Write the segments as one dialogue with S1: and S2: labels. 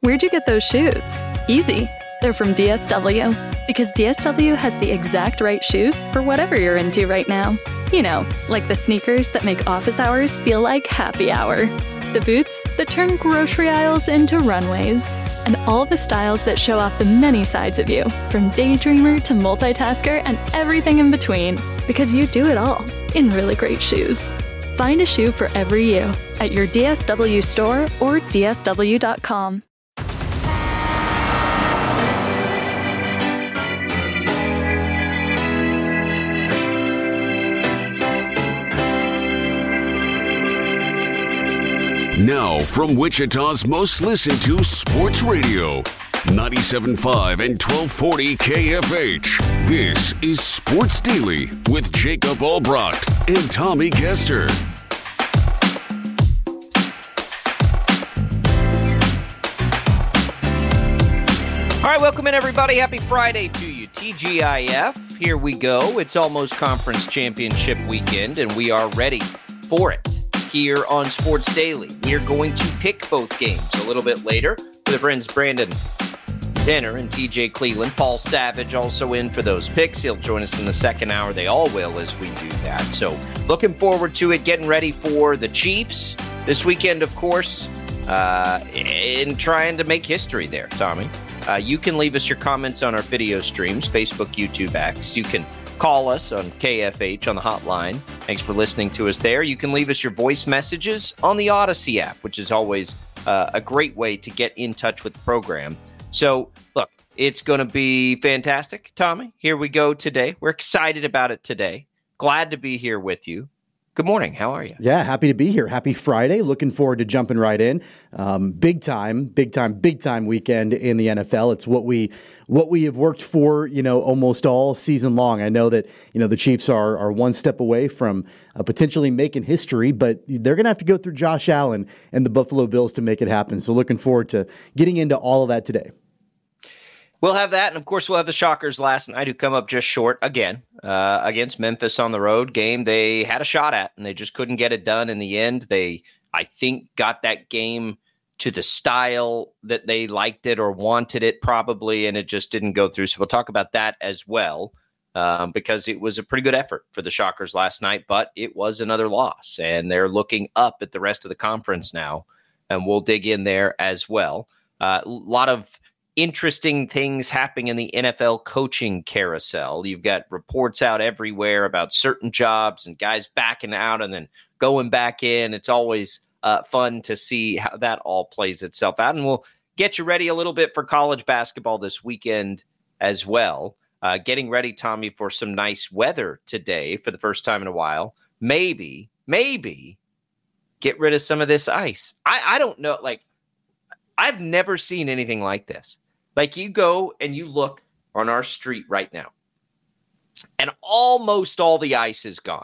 S1: Where'd you get those shoes? Easy. They're from DSW. Because DSW has the exact right shoes for whatever you're into right now. You know, like the sneakers that make office hours feel like happy hour. The boots that turn grocery aisles into runways. And all the styles that show off the many sides of you, from daydreamer to multitasker and everything in between. Because you do it all in really great shoes. Find a shoe for every you at your DSW store or DSW.com.
S2: Now, from Wichita's most listened to sports radio, 97.5 and 1240 KFH. This is Sports Daily with Jacob Albrocht and Tommy Kester.
S3: All right, welcome in, everybody. Happy Friday to you. TGIF, here we go. It's almost conference championship weekend, and we are ready for it. Here on Sports Daily, we are going to pick both games a little bit later with our friends Brandon Zenner and TJ Cleveland. Paul Savage also in for those picks. He'll join us in the second hour. They all will as we do that. So looking forward to it, getting ready for the Chiefs this weekend, of course, in trying to make history there, Tommy. You can leave us your comments on our video streams, Facebook, YouTube, X. You can call us on KFH on the hotline. Thanks for listening to us there. You can leave us your voice messages on the Odyssey app, which is always a great way to get in touch with the program. So, look, it's going to be fantastic, Tommy. Here we go today. We're excited about it today. Glad to be here with you. Good morning. How are you?
S4: Yeah, happy to be here. Happy Friday. Looking forward to jumping right in. Big time weekend in the NFL. It's what we have worked for, almost all season long. I know that, the Chiefs are one step away from potentially making history, but they're going to have to go through Josh Allen and the Buffalo Bills to make it happen. So looking forward to getting into all of that today.
S3: We'll have that, and of course we'll have the Shockers last night who come up just short again against Memphis on the road. Game they had a shot at, and they just couldn't get it done in the end. They, I think, got that game to the style that they liked it or wanted it probably, and it just didn't go through. So we'll talk about that as well because it was a pretty good effort for the Shockers last night, but it was another loss, and they're looking up at the rest of the conference now, and we'll dig in there as well. A lot of interesting things happening in the NFL coaching carousel. You've got reports out everywhere about certain jobs and guys backing out and then going back in. It's always fun to see how that all plays itself out. And we'll get you ready a little bit for college basketball this weekend as well. Getting ready, Tommy, for some nice weather today for the first time in a while. Maybe get rid of some of this ice. I don't know. I've never seen anything like this. You go and you look on our street right now, and almost all the ice is gone,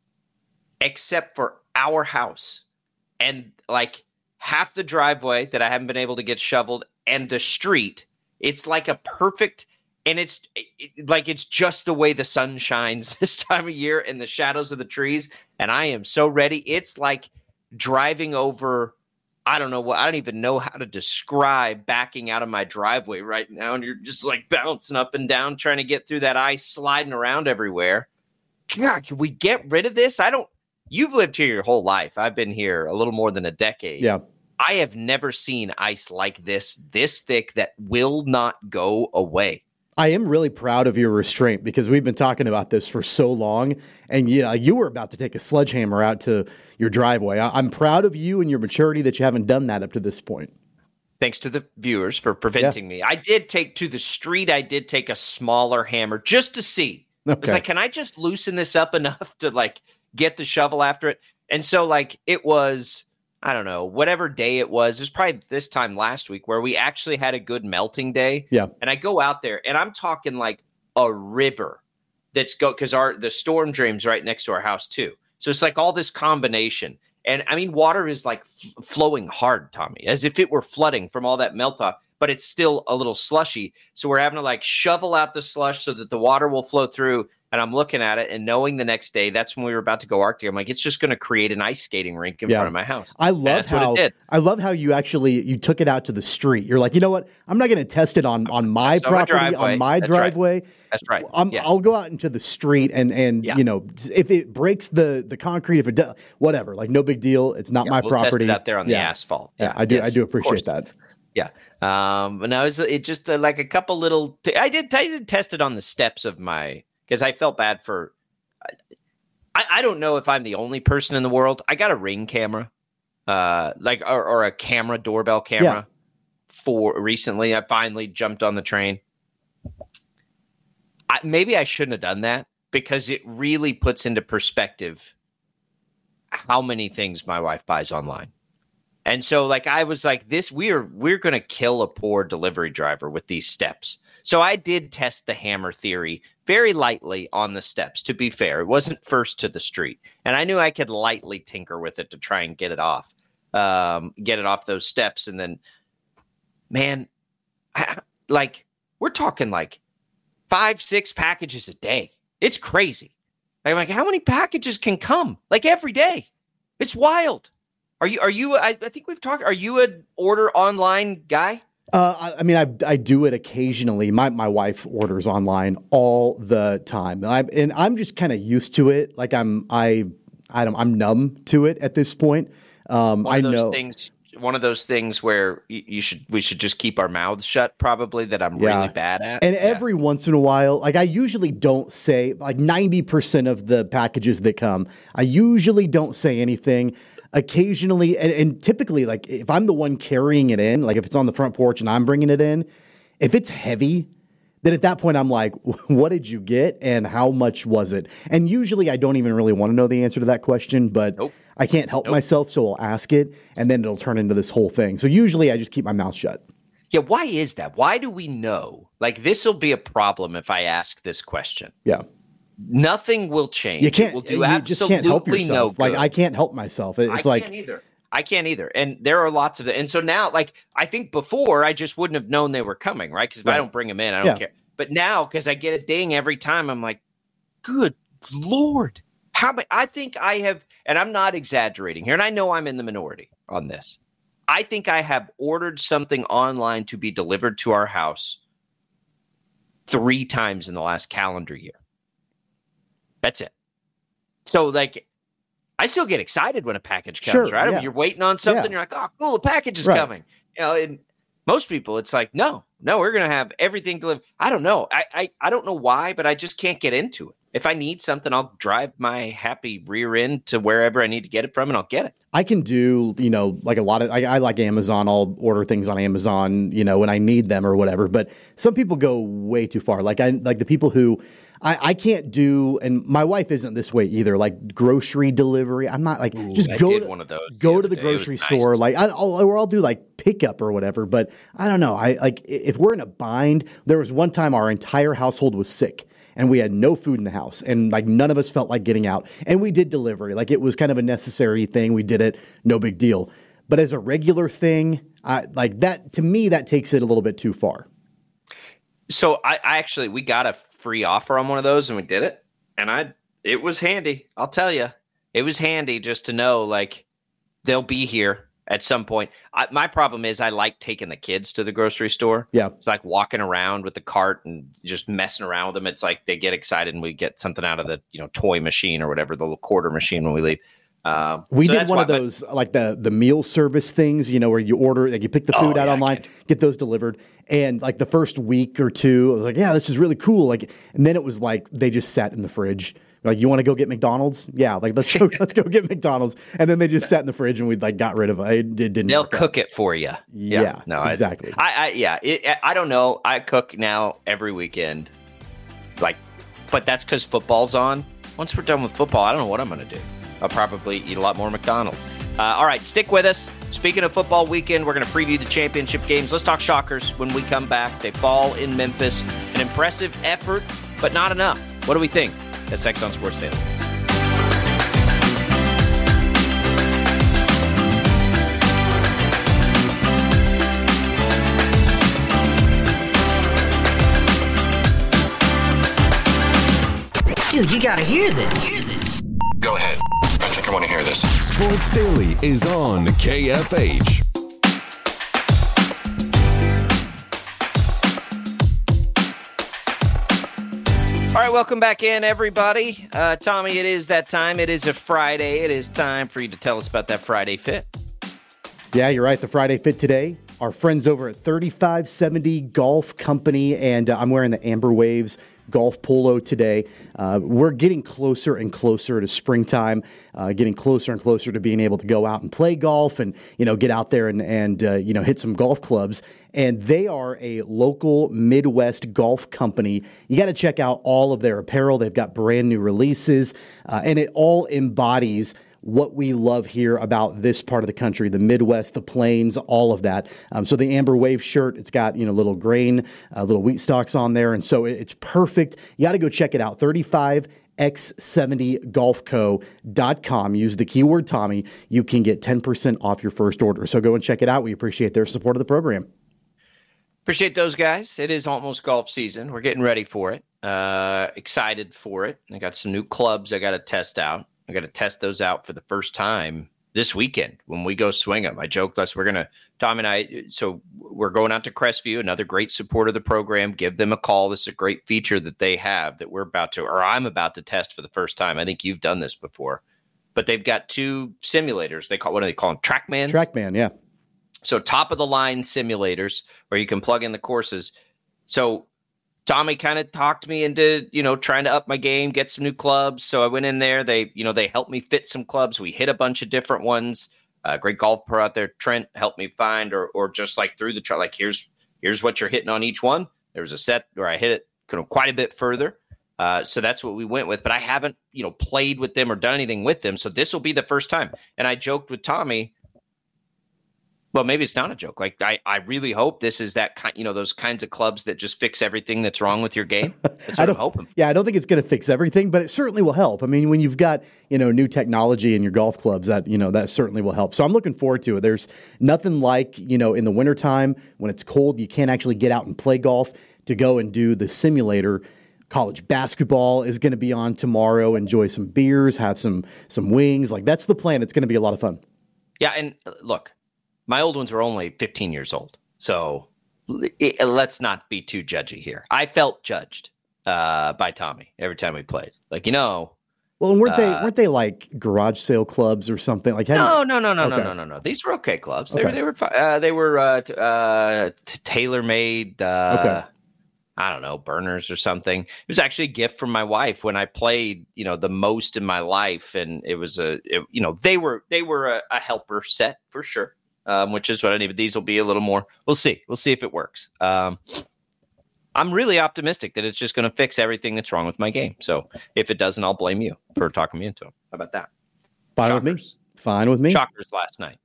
S3: except for our house and half the driveway that I haven't been able to get shoveled, and the street. It's like a perfect, and it's just the way the sun shines this time of year and the shadows of the trees, and I am so ready. It's like driving over. I don't even know how to describe backing out of my driveway right now. And you're just bouncing up and down, trying to get through that ice, sliding around everywhere. God, can we get rid of this? You've lived here your whole life. I've been here a little more than a decade.
S4: Yeah.
S3: I have never seen ice like this thick that will not go away.
S4: I am really proud of your restraint because we've been talking about this for so long, and you were about to take a sledgehammer out to your driveway. I'm proud of you and your maturity that you haven't done that up to this point.
S3: Thanks to the viewers for preventing me. I did take to the street. I did take a smaller hammer just to see. Okay. I was can I just loosen this up enough to get the shovel after it? And so it was, I don't know, whatever day it was probably this time last week where we actually had a good melting day.
S4: Yeah.
S3: And I go out there and I'm talking a river that's because the storm drain's right next to our house too. So it's all this combination. And I mean, water is flowing hard, Tommy, as if it were flooding from all that melt off, but it's still a little slushy. So we're having to shovel out the slush so that the water will flow through. And And I'm looking at it and knowing the next day, that's when we were about to go Arctic. I'm like, it's just going to create an ice skating rink in front of my house.
S4: I love how you took it out to the street. You're like, you know what? I'm not going to test it on my property, on my driveway.
S3: That's right.
S4: I'll go out into the street and if it breaks the concrete, if it does, whatever, like no big deal. It's not my property.
S3: Test it out there on the asphalt.
S4: Yeah, I do appreciate that.
S3: Yeah. But now it just like a couple little. I did test it on the steps of my, because I felt bad for. I don't know if I'm the only person in the world. I got a Ring camera, or a camera, doorbell camera, for recently. I finally jumped on the train. Maybe I shouldn't have done that, because it really puts into perspective how many things my wife buys online. And so, like, I was like, we're going to kill a poor delivery driver with these steps. So I did test the hammer theory very lightly on the steps, to be fair. It wasn't first to the street. And I knew I could lightly tinker with it to try and get it off those steps. And then, man, we're talking like 5-6 packages a day. It's crazy. I'm like, how many packages can come? Like every day. It's wild. Are you? I think we've talked. Are you an order online guy?
S4: I mean, I do it occasionally. My wife orders online all the time, and I'm just kind of used to it. Like I'm numb to it at this point. One
S3: of those things where we should just keep our mouths shut. Probably that I'm really bad at.
S4: And every once in a while, like I usually don't say, like 90% of the packages that come, I usually don't say anything. Occasionally, and typically, like if I'm the one carrying it in, like if it's on the front porch and I'm bringing it in, if it's heavy, then at that point I'm like, what did you get and how much was it? And usually I don't even really want to know the answer to that question, but I can't help myself, so I'll ask it, and then it'll turn into this whole thing. So usually I just keep my mouth shut.
S3: Yeah, why is that? Why do we know? Like, this will be a problem if I ask this question.
S4: Yeah.
S3: Nothing will change.
S4: You can't.
S3: It will do
S4: just can't help yourself.
S3: No good.
S4: Like I can't help myself. I
S3: can't either. And there are lots of it. And so now, like, I think before I just wouldn't have known they were coming, right? Because if I don't bring them in, I don't care. But now, because I get a ding every time, I'm like, good Lord, I think I have, and I'm not exaggerating here, and I know I'm in the minority on this. I think I have ordered something online to be delivered to our house 3 times in the last calendar year. That's it. So, like, I still get excited when a package comes, right? I mean, you're waiting on something. You're like, oh, cool, a package is coming. You know, and most people, it's like, no, we're going to have everything delivered. I don't know. I don't know why, but I just can't get into it. If I need something, I'll drive my happy rear end to wherever I need to get it from, and I'll get it.
S4: I can do, like a lot of, I like Amazon. I'll order things on Amazon, when I need them or whatever. But some people go way too far. Like the people who I can't do, and my wife isn't this way either. Like grocery delivery, I'm not like go to the grocery store. Nice. Like I'll do like pickup or whatever. But I don't know. I like if we're in a bind. There was one time our entire household was sick. And we had no food in the house, and like none of us felt like getting out. And we did delivery, like it was kind of a necessary thing. We did it, no big deal. But as a regular thing, like that to me, that takes it a little bit too far.
S3: So we got a free offer on one of those, and we did it, and it was handy. I'll tell you, it was handy just to know like they'll be here at some point. My problem is I like taking the kids to the grocery store.
S4: Yeah.
S3: It's like walking around with the cart and just messing around with them. It's like they get excited and we get something out of the toy machine or whatever, the little quarter machine when we leave.
S4: We did one of those, like the meal service things, where you order, like you pick the food out online, get those delivered. And like the first week or two, I was like, yeah, this is really cool. Like, and then it was like, they just sat in the fridge. Like, you want to go get McDonald's? Yeah, like let's go get McDonald's. And then they just sat in the fridge and we like got rid of it. It didn't.
S3: They'll cook it for you.
S4: Yeah, no, exactly.
S3: I don't know. I cook now every weekend. Like, but that's because football's on. Once we're done with football, I don't know what I'm going to do. I'll probably eat a lot more McDonald's. All right, stick with us. Speaking of football weekend, we're going to preview the championship games. Let's talk Shockers when we come back. They fall in Memphis. An impressive effort, but not enough. What do we think? That's next on Sports Daily.
S5: Dude, you gotta hear this.
S6: Go ahead. I think I want to hear this.
S2: Sports Daily is on KFH.
S3: All right, welcome back in, everybody. Tommy, it is that time. It is a Friday. It is time for you to tell us about that Friday fit.
S4: Yeah, you're right. The Friday fit today. Our friends over at 3570 Golf Company, and I'm wearing the Amber Waves golf polo today. We're getting closer and closer to springtime, getting closer and closer to being able to go out and play golf and, get out there and hit some golf clubs. And they are a local Midwest golf company. You got to check out all of their apparel. They've got brand new releases, and it all embodies what we love here about this part of the country, the Midwest, the Plains, all of that. So the Amber Wave shirt, it's got, little grain, little wheat stalks on there. And so it's perfect. You got to go check it out. 35x70golfco.com. Use the keyword Tommy. You can get 10% off your first order. So go and check it out. We appreciate their support of the program.
S3: Appreciate those guys. It is almost golf season. We're getting ready for it. Excited for it. I got some new clubs I got to test out. I got to test those out for the first time this weekend when we go swing them. I joked us, Tom and I, so we're going out to Crestview, another great supporter of the program. Give them a call. This is a great feature that they have that I'm about to test for the first time. I think you've done this before, but they've got two simulators. What do they call them? TrackMans?
S4: TrackMan, yeah.
S3: So top of the line simulators where you can plug in the courses. So Tommy kind of talked me into, trying to up my game, get some new clubs. So I went in there. They helped me fit some clubs. We hit a bunch of different ones. Great golf pro out there, Trent, helped me find, or just like through the chart, like here's what you're hitting on each one. There was a set where I hit it quite a bit further. So that's what we went with. But I haven't, played with them or done anything with them. So this will be the first time. And I joked with Tommy. Well, maybe it's not a joke. Like I really hope this is that kind, those kinds of clubs that just fix everything that's wrong with your game. That's what I'm hoping.
S4: Yeah, I don't think it's going to fix everything, but it certainly will help. I mean, when you've got new technology in your golf clubs, that that certainly will help. So I'm looking forward to it. There's nothing like in the wintertime when it's cold, you can't actually get out and play golf, to go and do the simulator. College basketball is going to be on tomorrow. Enjoy some beers, have some wings. Like that's the plan. It's going to be a lot of fun.
S3: Yeah, and look. My old ones were only 15 years old, so let's not be too judgy here. I felt judged by Tommy every time we played. Well,
S4: and weren't they like garage sale clubs or something? Like
S3: no. These were okay clubs. Okay. They were tailor made. Okay. I don't know, burners or something. It was actually a gift from my wife when I played, the most in my life, and it was they were a helper set for sure. Which is what I need. But these will be a little more. We'll see. We'll see if it works. I'm really optimistic that it's just going to fix everything that's wrong with my game. So if it doesn't, I'll blame you for talking me into it. How about that?
S4: Fine with me.
S3: Shockers last night.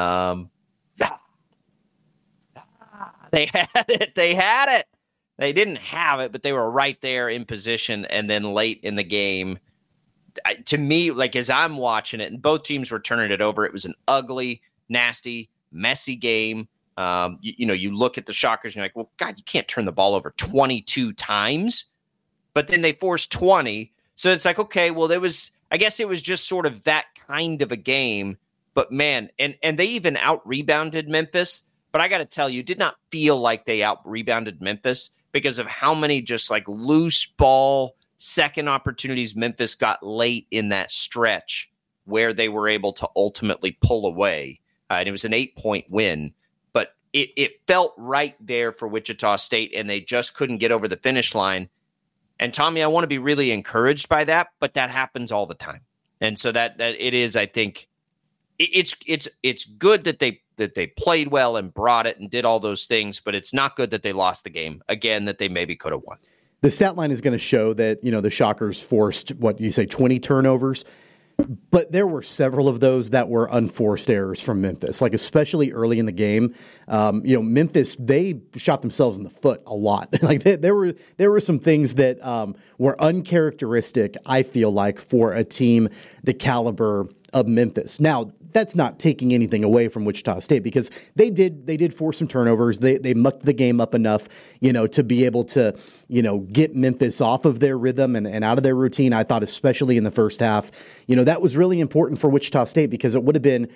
S3: They had it. They didn't have it, but they were right there in position. And then late in the game, to me, as I'm watching it, and both teams were turning it over, it was an ugly, nasty, messy game. You look at the Shockers and you're like, well, God, you can't turn the ball over 22 times. But then they forced 20. So it's like, okay, well, I guess it was just sort of that kind of a game. But man, and they even out-rebounded Memphis. But I got to tell you, did not feel like they out-rebounded Memphis because of how many just loose ball second opportunities Memphis got late in that stretch where they were able to ultimately pull away. And it was an 8-point win, but it felt right there for Wichita State, and they just couldn't get over the finish line. And Tommy, I want to be really encouraged by that, but that happens all the time. And so that it is, I think, it's good that they played well and brought it and did all those things, but it's not good that they lost the game again, that they maybe could have won.
S4: The stat line is going to show that the Shockers forced 20 turnovers. But there were several of those that were unforced errors from Memphis, especially early in the game. Memphis, they shot themselves in the foot a lot. There were some things that were uncharacteristic, I feel like, for a team the caliber of Memphis. Now, that's not taking anything away from Wichita State because they did force some turnovers. They mucked the game up enough, to be able to, get Memphis off of their rhythm and out of their routine. I thought, especially in the first half, that was really important for Wichita State because it would have been,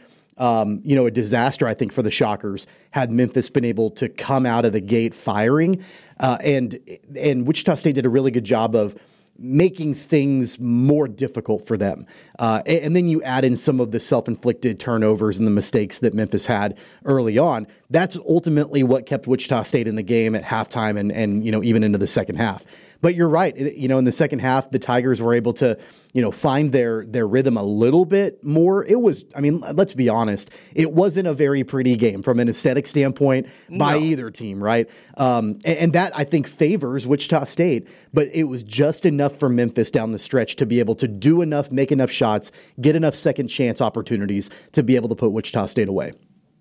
S4: a disaster, I think, for the Shockers had Memphis been able to come out of the gate firing. And Wichita State did a really good job of making things more difficult for them. And then you add in some of the self-inflicted turnovers and the mistakes that Memphis had early on. That's ultimately what kept Wichita State in the game at halftime and even into the second half. But you're right. In the second half, the Tigers were able to, find their rhythm a little bit more. It was, let's be honest, it wasn't a very pretty game from an aesthetic standpoint by either team, right? And that, I think, favors Wichita State. But it was just enough for Memphis down the stretch to be able to do enough, make enough shots, get enough second chance opportunities to be able to put Wichita State away.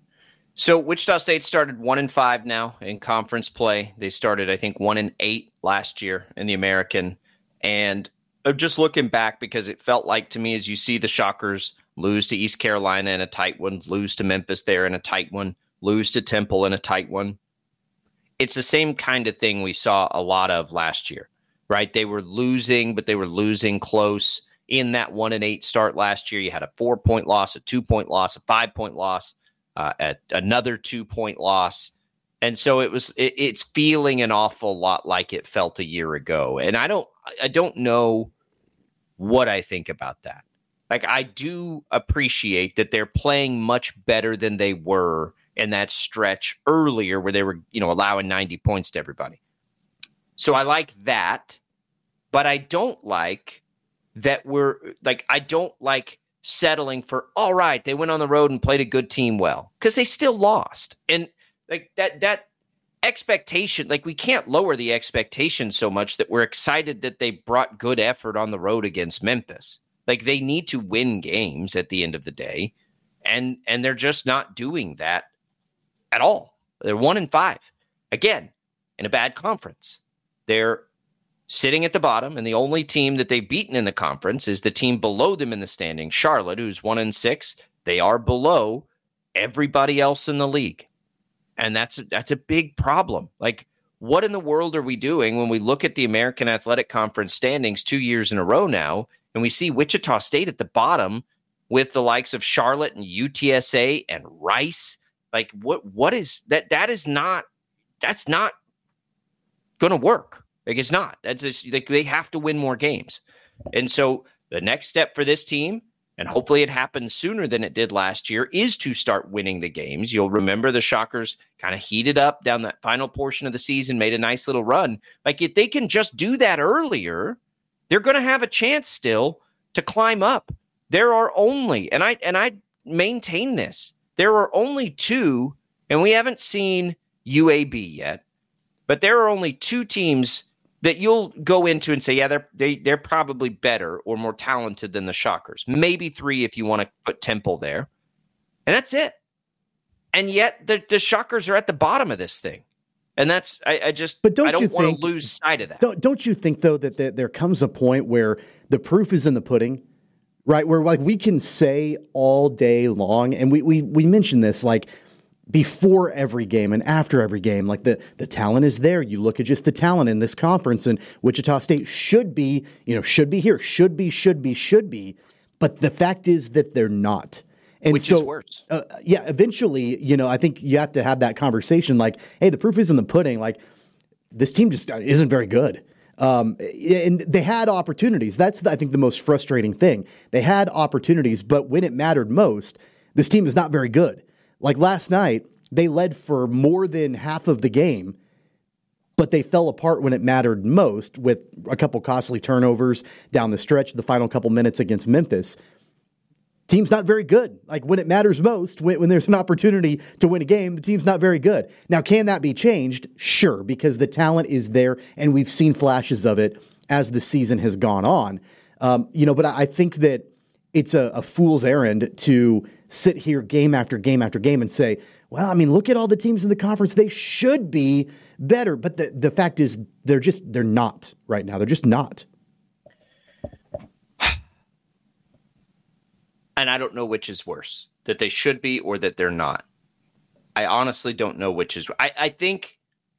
S3: So Wichita State started 1-5 now in conference play. They started, I think, 1-8 last year in the American. And I'm just looking back because it felt like to me, as you see the Shockers lose to East Carolina in a tight one, lose to Memphis there in a tight one, lose to Temple in a tight one. It's the same kind of thing we saw a lot of last year, right? They were losing, but they were losing close. In that 1-8 start last year, you had a 4-point loss, a 2-point loss, a 5-point loss. At another 2-point loss. And so it's feeling an awful lot like it felt a year ago. And I don't know what I think about that. Like, I do appreciate that they're playing much better than they were in that stretch earlier where they were, allowing 90 points to everybody. So I like that, but I don't like that I don't like settling for, all right, they went on the road and played a good team well, because they still lost. And like that expectation, like, we can't lower the expectation so much that we're excited that they brought good effort on the road against Memphis. Like, they need to win games at the end of the day, and they're just not doing that at all. They're 1-5 again in a bad conference. They're sitting at the bottom, and the only team that they've beaten in the conference is the team below them in the standing, Charlotte, who's 1-6. They are below everybody else in the league. And that's a big problem. Like, what in the world are we doing when we look at the American Athletic Conference standings 2 years in a row now, and we see Wichita State at the bottom with the likes of Charlotte and UTSA and Rice? Like, what is that? That's not going to work. Like, it's not. That's just, like, they have to win more games. And so the next step for this team, and hopefully it happens sooner than it did last year, is to start winning the games. You'll remember the Shockers kind of heated up down that final portion of the season, made a nice little run. Like, if they can just do that earlier, they're going to have a chance still to climb up. There are only, and I maintain this, there are only two, and we haven't seen UAB yet, but there are only two teams that you'll go into and say, yeah, they're probably better or more talented than the Shockers. Maybe three if you want to put Temple there. And that's it. And yet the Shockers are at the bottom of this thing. And that's, I don't want to lose sight of that.
S4: Don't you think, though, that there comes a point where the proof is in the pudding, right? Where, like, we can say all day long, and we mentioned this, like, before every game and after every game, like, the talent is there. You look at just the talent in this conference, and Wichita State should be here, should be. But the fact is that they're not. And
S3: which is worse.
S4: Eventually, I think you have to have that conversation. Like, hey, the proof is in the pudding. Like, this team just isn't very good. And they had opportunities. That's, I think, the most frustrating thing. They had opportunities, but when it mattered most, this team is not very good. Like, last night, they led for more than half of the game, but they fell apart when it mattered most with a couple costly turnovers down the stretch, the final couple minutes against Memphis. Team's not very good. Like, when it matters most, when there's an opportunity to win a game, the team's not very good. Now, can that be changed? Sure, because the talent is there, and we've seen flashes of it as the season has gone on. But I think that it's a fool's errand to sit here game after game after game and say, well, I mean, look at all the teams in the conference. They should be better. But the fact is, they're not right now. They're just not.
S3: And I don't know which is worse, that they should be or that they're not. I honestly don't know which is. I think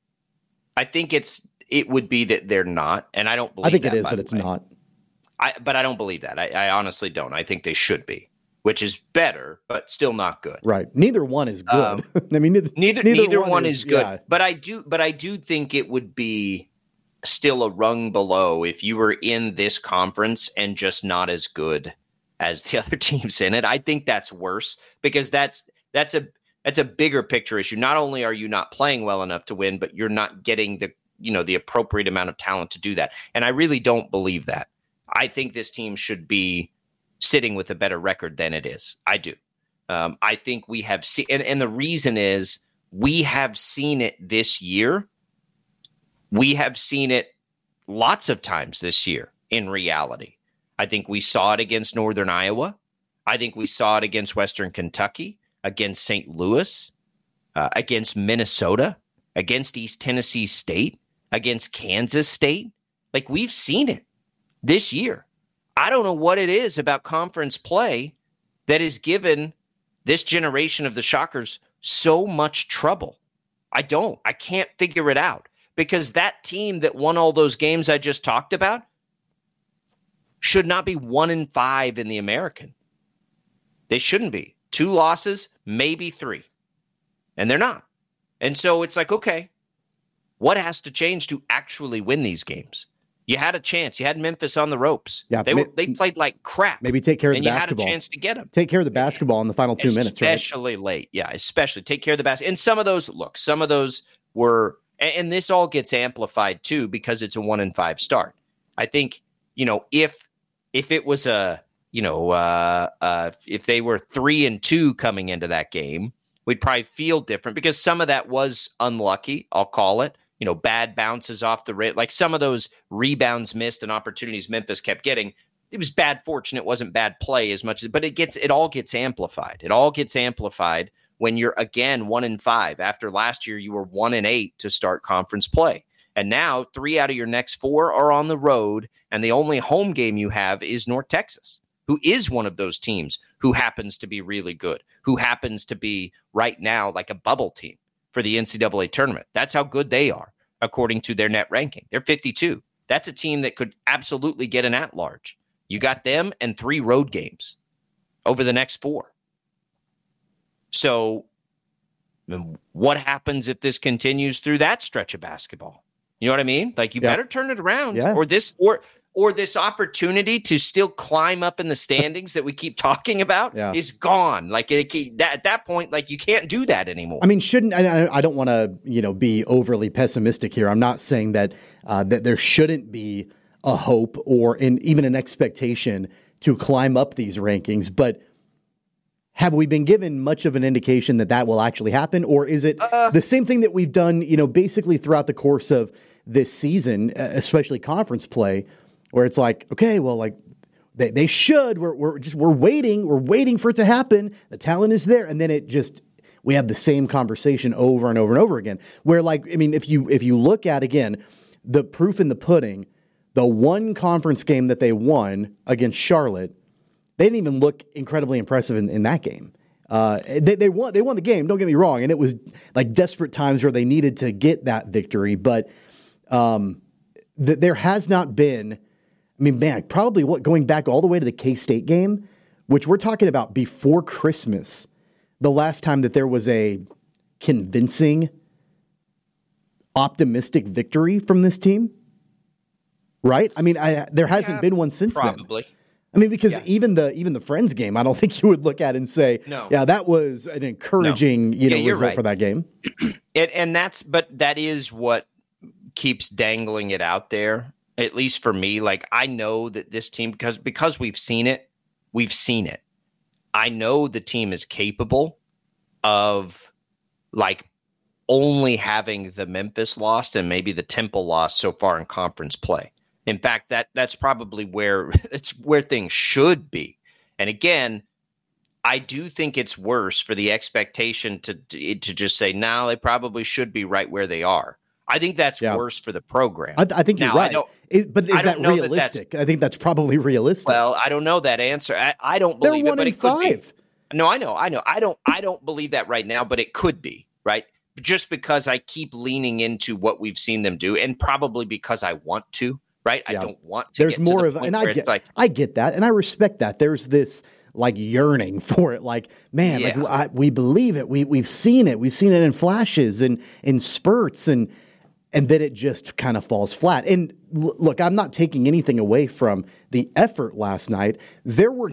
S3: it would be that they're not, and I don't believe.
S4: I think
S3: that,
S4: it is that it's not.
S3: But I don't believe that. I honestly don't. I think they should be, which is better, but still not good.
S4: Right. Neither one is good. I mean,
S3: neither one is good.
S4: Yeah.
S3: But I do think it would be still a rung below if you were in this conference and just not as good as the other teams in it. I think that's worse because that's a bigger picture issue. Not only are you not playing well enough to win, but you're not getting the appropriate amount of talent to do that. And I really don't believe that. I think this team should be sitting with a better record than it is. I do. I think we have seen, and the reason is we have seen it this year. We have seen it lots of times this year in reality. I think we saw it against Northern Iowa. I think we saw it against Western Kentucky, against St. Louis, against Minnesota, against East Tennessee State, against Kansas State. Like, we've seen it this year. I don't know what it is about conference play that has given this generation of the Shockers so much trouble. I can't figure it out, because that team that won all those games I just talked about should not be 1-5 in the American. They shouldn't be. 2 losses, maybe 3. And they're not. And so it's like, okay, what has to change to actually win these games? You had a chance. You had Memphis on the ropes.
S4: Yeah,
S3: they played like crap.
S4: Maybe take care of the basketball.
S3: And you had a chance to get them.
S4: Take care of the basketball in the final 2 minutes, right?
S3: Especially late. Yeah, especially. Take care of the basketball. And some of those were, and this all gets amplified too because it's a 1-5 start. I think, if it was if they were 3-2 coming into that game, we'd probably feel different because some of that was unlucky, I'll call it. Bad bounces off the rim, like some of those rebounds missed and opportunities Memphis kept getting. It was bad fortune. It wasn't bad play as much, but it all gets amplified. It all gets amplified when you're again 1-5. After last year, you were 1-8 to start conference play. And now 3 out of your next 4 are on the road. And the only home game you have is North Texas, who is one of those teams who happens to be really good, who happens to be right now like a bubble team for the NCAA tournament. That's how good they are, according to their net ranking. They're 52. That's a team that could absolutely get an at-large. You got them and 3 road games over the next 4. So what happens if this continues through that stretch of basketball? You know what I mean? Like, you better turn it around, or this opportunity to still climb up in the standings that we keep talking about is gone. Like, at that point, like, you can't do that anymore.
S4: I mean, I don't want to, be overly pessimistic here. I'm not saying that that there shouldn't be a hope or even an expectation to climb up these rankings, but have we been given much of an indication that will actually happen? Or is it the same thing that we've done, basically throughout the course of this season, especially conference play, where it's like, okay, well, like they should, we're waiting for it to happen. The talent is there. And then we have the same conversation over and over and over again, where, like, I mean, if you look at, again, the proof in the pudding, the one conference game that they won against Charlotte, they didn't even look incredibly impressive in that game. They won the game, don't get me wrong, and it was like desperate times where they needed to get that victory, but there has not been, I mean, man, probably going back all the way to the K-State game, which we're talking about before Christmas, the last time that there was a convincing, optimistic victory from this team, right? I mean, there hasn't been one since then.
S3: Probably.
S4: I mean, because even the Friends game, I don't think you would look at and say,
S3: no.
S4: Yeah, that was an encouraging result for that game.
S3: But that is what keeps dangling it out there, at least for me. Like, I know that this team, because we've seen it. I know the team is capable of, like, only having the Memphis loss and maybe the Temple loss so far in conference play. In fact, that's probably where things should be. And again, I do think it's worse for the expectation to just say, no, they probably should be right where they are. I think that's worse for the program.
S4: I think you're right. But is that realistic? I think that's probably realistic.
S3: Well, I don't know that answer. I don't believe
S4: it, but it could be.
S3: No, I know. I don't believe that right now, but it could be, right? Just because I keep leaning into what we've seen them do, and probably because I want to, right? Yeah. I don't want to.
S4: There's more of, and I get that, and I respect that. There's this like yearning for it, like, man, like we believe it. We've seen it. We've seen it in flashes and in spurts, and then it just kind of falls flat. And look, I'm not taking anything away from the effort last night. There were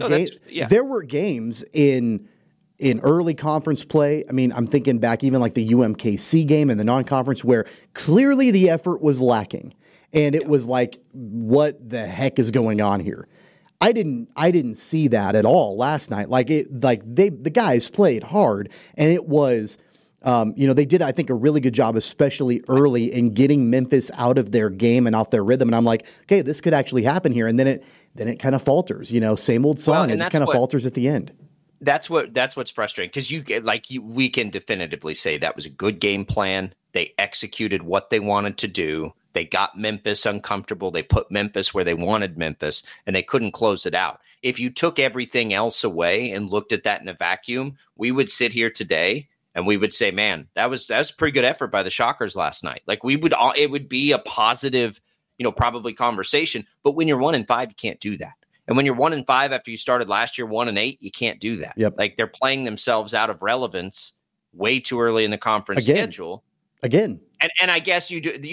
S4: games in early conference play. I mean, I'm thinking back even like the UMKC game and the non-conference where clearly the effort was lacking. And it was like, what the heck is going on here? I didn't see that at all last night. The guys played hard, and it was, they did, I think, a really good job, especially early, in getting Memphis out of their game and off their rhythm. And I'm like, okay, this could actually happen here. And then it kind of falters. Same old song. It just kind of falters at the end.
S3: That's what's frustrating, because we can definitively say that was a good game plan. They executed what they wanted to do. They got Memphis uncomfortable. They put Memphis where they wanted Memphis, and they couldn't close it out. If you took everything else away and looked at that in a vacuum, we would sit here today and we would say, man, that was a pretty good effort by the Shockers last night. Like it would be a positive, probably conversation. But when you're 1-5, you can't do that. And when you're 1-5 after you started last year 1-8, you can't do that.
S4: Yep.
S3: Like they're playing themselves out of relevance way too early in the conference schedule.
S4: Again.
S3: And I guess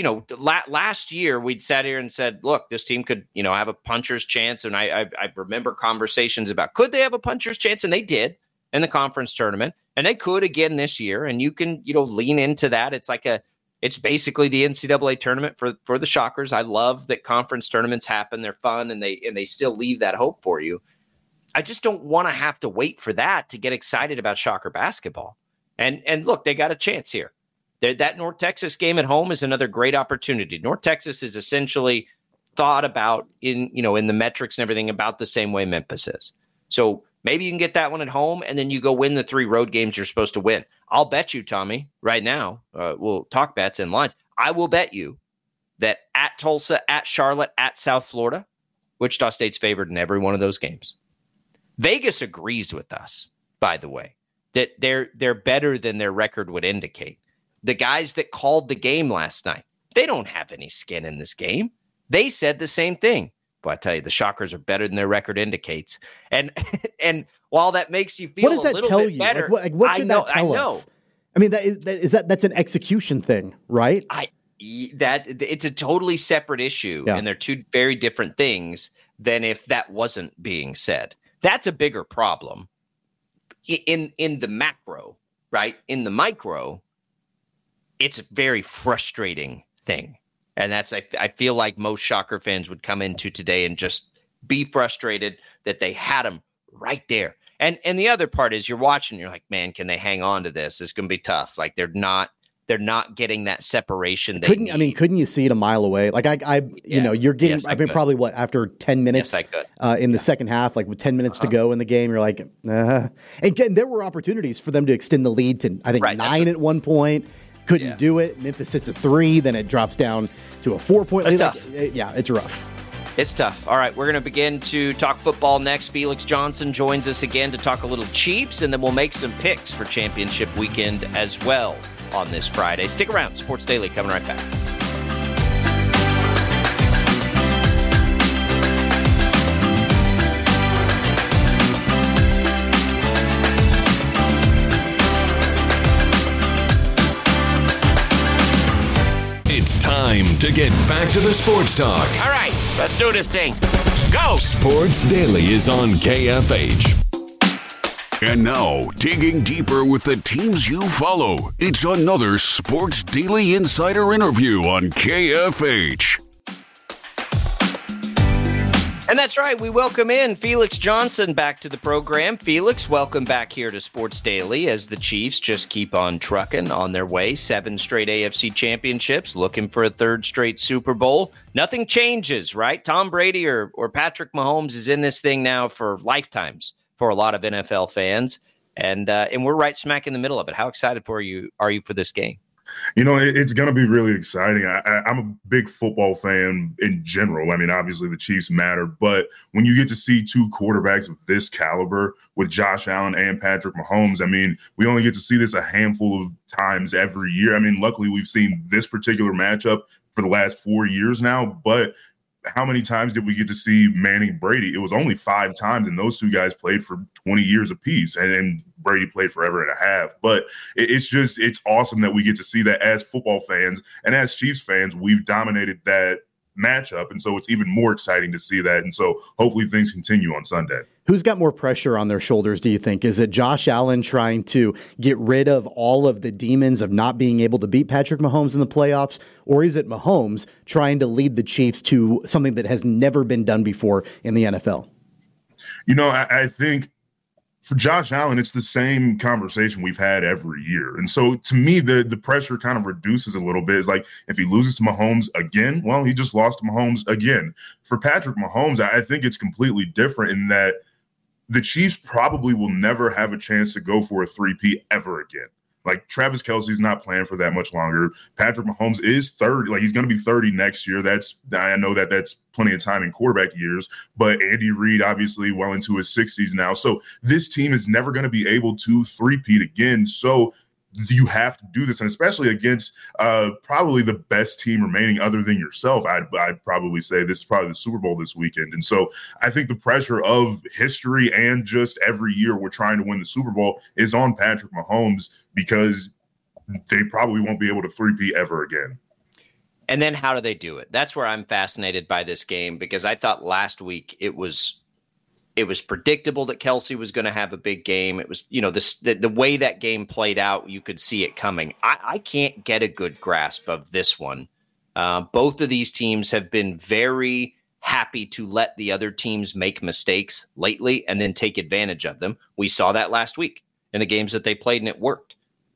S3: last year we'd sat here and said, look, this team could, have a puncher's chance. And I remember conversations about, could they have a puncher's chance? And they did in the conference tournament, and they could again this year. And you can, lean into that. It's basically the NCAA tournament for the Shockers. I love that conference tournaments happen. They're fun, and they still leave that hope for you. I just don't want to have to wait for that to get excited about Shocker basketball. And look, they got a chance here. That North Texas game at home is another great opportunity. North Texas is essentially thought about in the metrics and everything about the same way Memphis is. So maybe you can get that one at home, and then you go win the 3 road games you're supposed to win. I'll bet you, Tommy, right now, we'll talk bets and lines. I will bet you that at Tulsa, at Charlotte, at South Florida, Wichita State's favored in every one of those games. Vegas agrees with us, by the way, that they're better than their record would indicate. The guys that called the game last night, they don't have any skin in this game. They said the same thing. But I tell you, the Shockers are better than their record indicates. And while that makes you feel a little bit better,
S4: what should that tell us? I mean, that's an execution thing, right?
S3: It's a totally separate issue, and they're two very different things than if that wasn't being said. That's a bigger problem in the macro, right? In the micro, it's a very frustrating thing. And that's, I feel like most Shocker fans would come into today and just be frustrated that they had them right there. And the other part is you're watching, you're like, man, can they hang on to this? It's going to be tough. Like they're not getting that separation.
S4: Couldn't you see it a mile away? Like you're getting, yes, probably after 10 minutes in the second half, like with 10 minutes to go in the game, you're like, And again, there were opportunities for them to extend the lead to, I think, 9 at one point. Couldn't do it. Memphis hits a 3, then it drops down to a 4-point lead.
S3: Tough.
S4: It's rough.
S3: It's tough. All right, we're going to begin to talk football next. Felix Johnson joins us again to talk a little Chiefs, and then we'll make some picks for championship weekend as well on this Friday. Stick around. Sports Daily coming right back.
S2: Time to get back to the sports talk.
S5: All right, let's do this thing. Go!
S2: Sports Daily is on KFH. And now, digging deeper with the teams you follow, it's another Sports Daily Insider interview on KFH.
S3: And that's right, we welcome in Felix Johnson back to the program. Felix, welcome back here to Sports Daily as the Chiefs just keep on trucking on their way. 7 straight AFC championships, looking for a 3rd straight Super Bowl. Nothing changes, right? Tom Brady or Patrick Mahomes is in this thing now for lifetimes for a lot of NFL fans. And we're right smack in the middle of it. How excited are you for this game?
S7: It's going to be really exciting. I'm a big football fan in general. I mean, obviously the Chiefs matter, but when you get to see two quarterbacks of this caliber with Josh Allen and Patrick Mahomes, I mean, we only get to see this a handful of times every year. I mean, luckily we've seen this particular matchup for the last 4 years now, but how many times did we get to see Manning Brady? It was only 5 times, and those two guys played for 20 years apiece, and Brady played forever and a half. But it's awesome that we get to see that as football fans, and as Chiefs fans, we've dominated that matchup, and so it's even more exciting to see that. And so hopefully things continue on Sunday.
S4: Who's got more pressure on their shoulders, do you think? Is it Josh Allen trying to get rid of all of the demons of not being able to beat Patrick Mahomes in the playoffs, or is it Mahomes trying to lead the Chiefs to something that has never been done before in the NFL?
S7: I think for Josh Allen, it's the same conversation we've had every year. And so to me, the pressure kind of reduces a little bit. It's like if he loses to Mahomes again, well, he just lost to Mahomes again. For Patrick Mahomes, I think it's completely different in that the Chiefs probably will never have a chance to go for a three-peat ever again. Like Travis Kelce's not playing for that much longer. Patrick Mahomes is 30. Like he's going to be 30 next year. I know that's plenty of time in quarterback years, but Andy Reid obviously well into his 60s now. So this team is never going to be able to three-peat again. So you have to do this, and especially against probably the best team remaining other than yourself. I'd probably say this is probably the Super Bowl this weekend. And so I think the pressure of history and just every year we're trying to win the Super Bowl is on Patrick Mahomes because they probably won't be able to three-peat ever again.
S3: And then how do they do it? That's where I'm fascinated by this game, because I thought last week it was predictable that Kelce was going to have a big game. It was, the way that game played out, you could see it coming. I can't get a good grasp of this one. Both of these teams have been very happy to let the other teams make mistakes lately and then take advantage of them. We saw that last week in the games that they played, and it worked.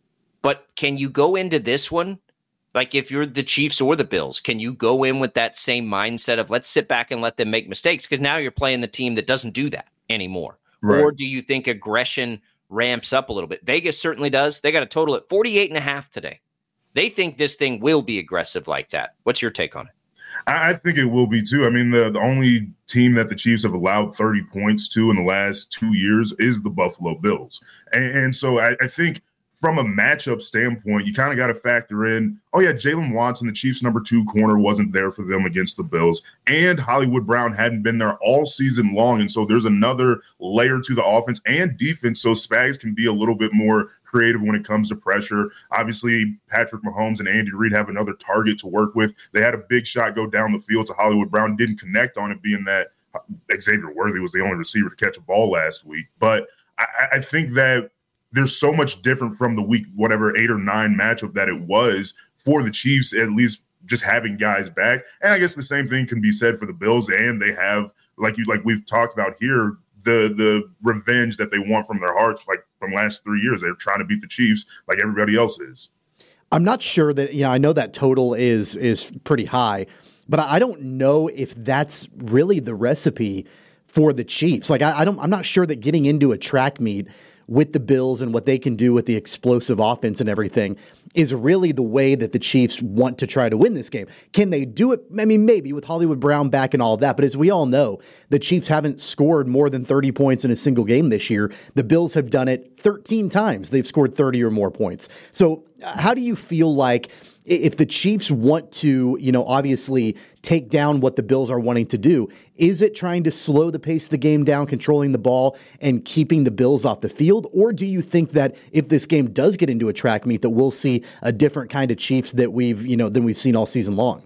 S3: But can you go into this one? Like if you're the Chiefs or the Bills, can you go in with that same mindset of let's sit back and let them make mistakes? Because now you're playing the team that doesn't do that anymore. Right. Or do you think aggression ramps up a little bit? Vegas certainly does. They got a total at 48.5 today. They think this thing will be aggressive like that. What's your take on it?
S7: I think it will be too. I mean, the only team that the Chiefs have allowed 30 points to in the last 2 years is the Buffalo Bills. And so I think from a matchup standpoint, you kind of got to factor in, Jalen Watson, the Chiefs' number 2 corner, wasn't there for them against the Bills. And Hollywood Brown hadn't been there all season long. And so there's another layer to the offense and defense. So Spags can be a little bit more creative when it comes to pressure. Obviously, Patrick Mahomes and Andy Reid have another target to work with. They had a big shot go down the field to Hollywood Brown, didn't connect on it, being that Xavier Worthy was the only receiver to catch a ball last week. But I think that there's so much different from the week, 8 or 9 matchup that it was for the Chiefs, at least just having guys back. And I guess the same thing can be said for the Bills. And they have, like we've talked about here, the revenge that they want from their hearts, like from last 3 years. They're trying to beat the Chiefs like everybody else is. I'm not sure that,
S4: I know that total is pretty high, but I don't know if that's really the recipe for the Chiefs. Like I'm not sure that getting into a track meet with the Bills and what they can do with the explosive offense and everything is really the way that the Chiefs want to try to win this game. Can they do it? I mean, maybe with Hollywood Brown back and all of that, but as we all know, the Chiefs haven't scored more than 30 points in a single game this year. The Bills have done it 13 times. They've scored 30 or more points. So how do you feel like if the Chiefs want to, obviously take down what the Bills are wanting to do, is it trying to slow the pace of the game down, controlling the ball and keeping the Bills off the field? Or do you think that if this game does get into a track meet that we'll see a different kind of Chiefs that than we've seen all season long?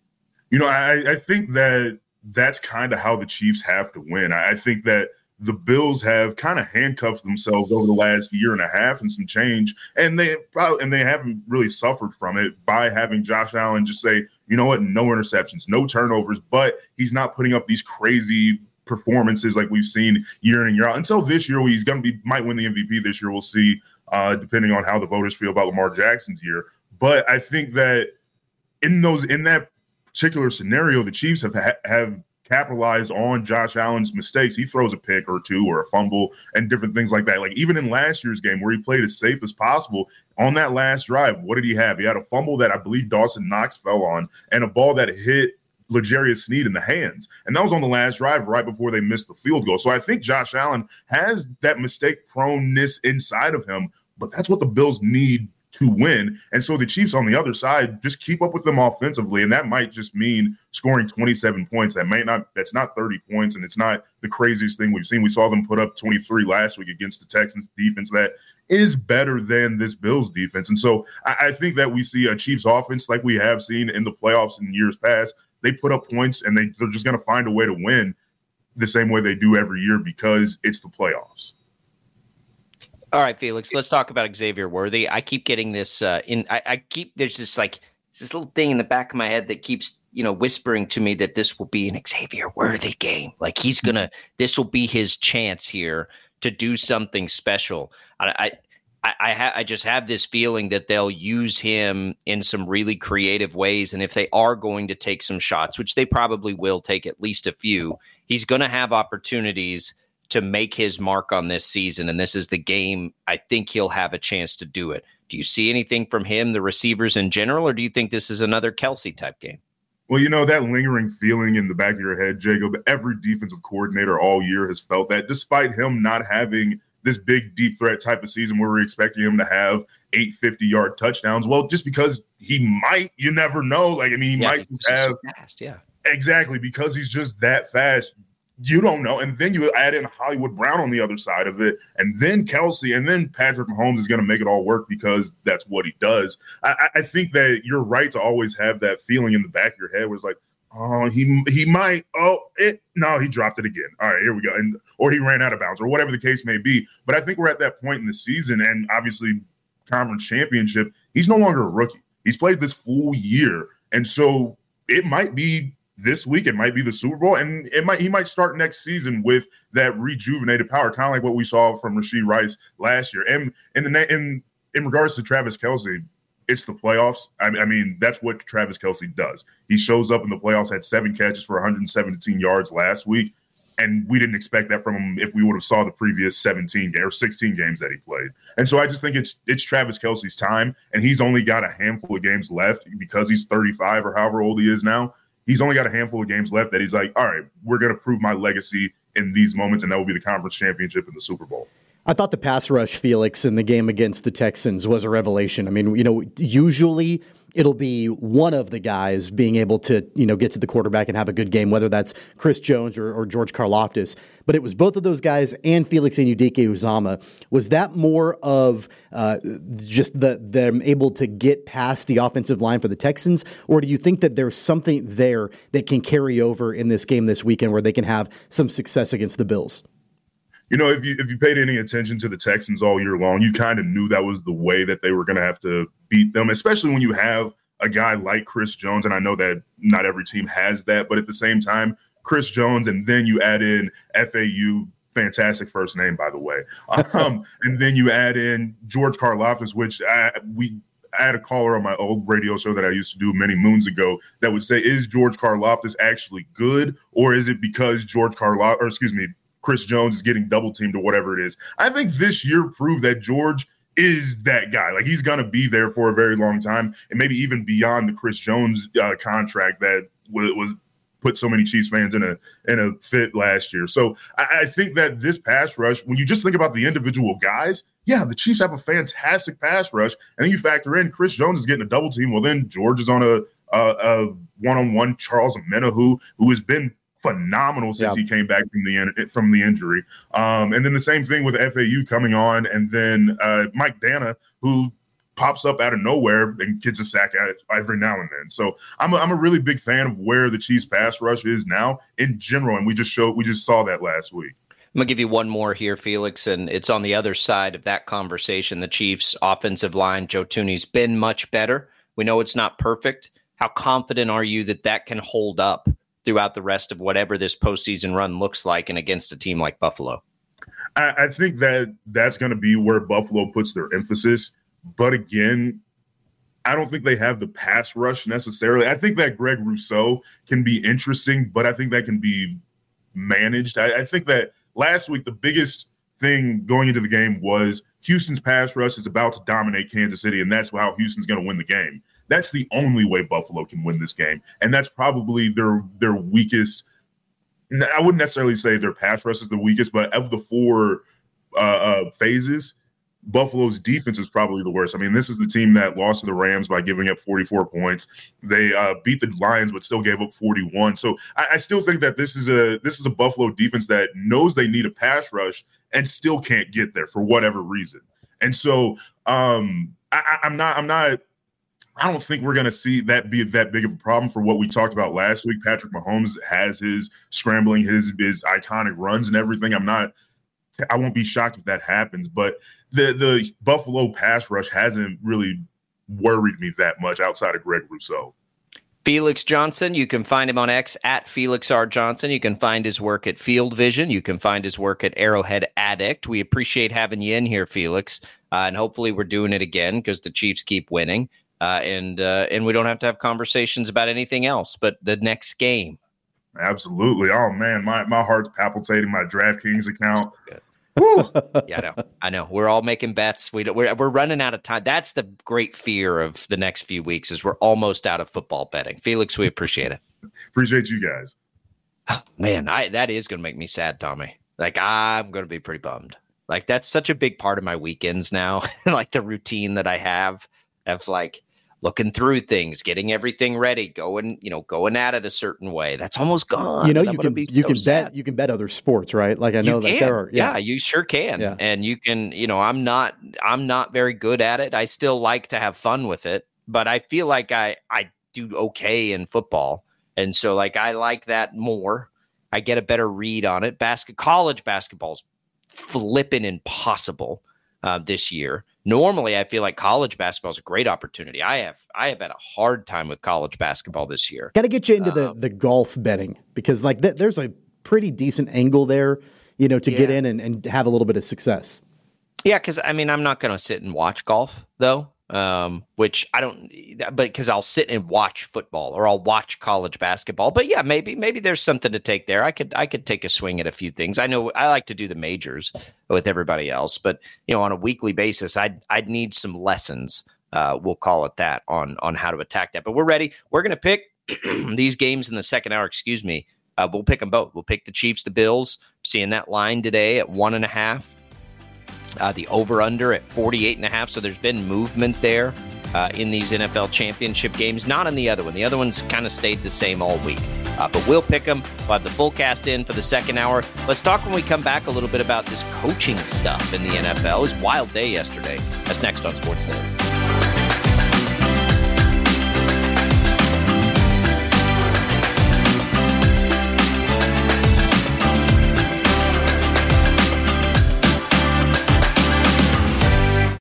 S7: I think that that's kind of how the Chiefs have to win. I think that the Bills have kind of handcuffed themselves over the last year and a half and some change, and they haven't really suffered from it by having Josh Allen just say, you know what, no interceptions, no turnovers, but he's not putting up these crazy performances like we've seen year in and year out. Until this year, he's going to might win the MVP this year. We'll see, depending on how the voters feel about Lamar Jackson's year. But I think that in that particular scenario, the Chiefs have capitalize on Josh Allen's mistakes. He throws a pick or two or a fumble and different things like that. Like even in last year's game where he played as safe as possible, on that last drive, what did he have? He had a fumble that I believe Dawson Knox fell on and a ball that hit L'Jarius Sneed in the hands. And that was on the last drive right before they missed the field goal. So I think Josh Allen has that mistake proneness inside of him, but that's what the Bills need to win. And so the Chiefs on the other side just keep up with them offensively, and that might just mean scoring 27 points. That's not 30 points, and it's not the craziest thing we've seen. We saw them put up 23 last week against the Texans defense that is better than this Bills defense. And so I think that we see a Chiefs offense like we have seen in the playoffs in years past. They put up points, and they're just going to find a way to win the same way they do every year because it's the playoffs.
S3: All right, Felix, let's talk about Xavier Worthy. I keep getting this there's this little thing in the back of my head that keeps, whispering to me that this will be an Xavier Worthy game. Like this will be his chance here to do something special. I just have this feeling that they'll use him in some really creative ways. And if they are going to take some shots, which they probably will take at least a few, he's going to have opportunities to make his mark on this season. And this is the game I think he'll have a chance to do it. Do you see anything from him, the receivers in general, or do you think this is another Kelsey type game?
S7: Well, that lingering feeling in the back of your head, Jacob, every defensive coordinator all year has felt that, despite him not having this big deep threat type of season where we're expecting him to have 8 50-yard touchdowns. Well, just because he might, you never know. He might just have so
S3: fast, yeah.
S7: Exactly, because he's just that fast. You don't know. And then you add in Hollywood Brown on the other side of it, and then Kelsey, and then Patrick Mahomes is going to make it all work because that's what he does. I think that you're right to always have that feeling in the back of your head where it's like, oh, he might. No, he dropped it again. All right, here we go. Or he ran out of bounds or whatever the case may be. But I think we're at that point in the season, and obviously conference championship, he's no longer a rookie. He's played this full year. And so it might be this week, it might be the Super Bowl, and he might start next season with that rejuvenated power, kind of like what we saw from Rashee Rice last year. And in regards to Travis Kelce, it's the playoffs. I mean, that's what Travis Kelce does. He shows up in the playoffs, had 7 catches for 117 yards last week, and we didn't expect that from him if we would have saw the previous 16 games that he played. And so I just think it's Travis Kelce's time, and he's only got a handful of games left because he's 35 or however old he is now. He's only got a handful of games left that he's like, all right, we're going to prove my legacy in these moments, and that will be the conference championship and the Super Bowl.
S4: I thought the pass rush, Felix, in the game against the Texans was a revelation. I mean, usually it'll be one of the guys being able to, get to the quarterback and have a good game, whether that's Chris Jones or George Karlaftis. But it was both of those guys and Felix Anudike-Uzomah. Was that more of just them able to get past the offensive line for the Texans, or do you think that there's something there that can carry over in this game this weekend where they can have some success against the Bills?
S7: If you paid any attention to the Texans all year long, you kind of knew that was the way that they were going to have to beat them, especially when you have a guy like Chris Jones. And I know that not every team has that, but at the same time, Chris Jones, and then you add in FAU, fantastic first name, by the way. And then you add in George Karlaftis, which I had a caller on my old radio show that I used to do many moons ago that would say, is George Karlaftis actually good, or is it because Chris Jones is getting double teamed or whatever it is? I think this year proved that George is that guy. Like, he's going to be there for a very long time, and maybe even beyond the Chris Jones contract that was put so many Chiefs fans in a fit last year. So I think that this pass rush, when you just think about the individual guys, yeah, the Chiefs have a fantastic pass rush, and then you factor in Chris Jones is getting a double team. Well, then George is on a one-on-one Charles Omenihu, who has been phenomenal since he came back from the injury. And then the same thing with FAU coming on, and then Mike Dana, who pops up out of nowhere and gets a sack at it every now and then. So I'm a really big fan of where the Chiefs pass rush is now in general, and we just saw that last week.
S3: I'm going to give you one more here, Felix, and it's on the other side of that conversation. The Chiefs' offensive line, Joe Thuney's been much better. We know it's not perfect. How confident are you that can hold up throughout the rest of whatever this postseason run looks like and against a team like Buffalo?
S7: I think that's going to be where Buffalo puts their emphasis. But again, I don't think they have the pass rush necessarily. I think that Greg Rousseau can be interesting, but I think that can be managed. I think that last week the biggest thing going into the game was Houston's pass rush is about to dominate Kansas City, and that's how Houston's going to win the game. That's the only way Buffalo can win this game, and that's probably their weakest. I wouldn't necessarily say their pass rush is the weakest, but of the four phases, Buffalo's defense is probably the worst. I mean, this is the team that lost to the Rams by giving up 44 points. They beat the Lions, but still gave up 41. So I still think that this is a Buffalo defense that knows they need a pass rush and still can't get there for whatever reason. And so I don't think we're going to see that be that big of a problem for what we talked about last week. Patrick Mahomes has his scrambling, his iconic runs and everything. I won't be shocked if that happens, but the Buffalo pass rush hasn't really worried me that much outside of Greg Rousseau.
S3: Felix Johnson, you can find him on X at Felix R. Johnson. You can find his work at Field Vision. You can find his work at Arrowhead Addict. We appreciate having you in here, Felix, and hopefully we're doing it again because the Chiefs keep winning, and we don't have to have conversations about anything else but the next game.
S7: Absolutely. Oh, man, my heart's palpitating. My DraftKings account.
S3: Yeah, I know. We're all making bets. We're running out of time. That's the great fear of the next few weeks is we're almost out of football betting. Felix, we appreciate it.
S7: Appreciate you guys.
S3: Oh, man, that is going to make me sad, Tommy. Like, I'm going to be pretty bummed. Like, that's such a big part of my weekends now. Like the routine that I have of like looking through things, getting everything ready, going at it a certain way. That's almost gone.
S4: You can bet other sports, right? Like I know that there are.
S3: Yeah, you sure can. Yeah. And you can, I'm not very good at it. I still like to have fun with it, but I feel like I do okay in football. And so like, I like that more. I get a better read on it. College basketball's flipping impossible this year. Normally, I feel like college basketball is a great opportunity. I have had a hard time with college basketball this year.
S4: Got to get you into the golf betting because like there's a pretty decent angle there, to get in and have a little bit of success.
S3: Yeah, because I mean, I'm not going to sit and watch golf though, which I don't. But because I'll sit and watch football or I'll watch college basketball. But yeah, maybe there's something to take there. I could take a swing at a few things. I know I like to do the majors with everybody else, but on a weekly basis, I'd need some lessons. We'll call it that on how to attack that. But we're ready. We're going to pick these games in the second hour. Excuse me. We'll pick them both. We'll pick the Chiefs, the Bills. Seeing that line today at 1.5. The over-under at 48.5. So there's been movement there in these NFL championship games. Not in the other one. The other one's kind of stayed the same all week. But we'll pick them. We'll have the full cast in for the second hour. Let's talk when we come back a little bit about this coaching stuff in the NFL. It was a wild day yesterday. That's next on Sports Daily.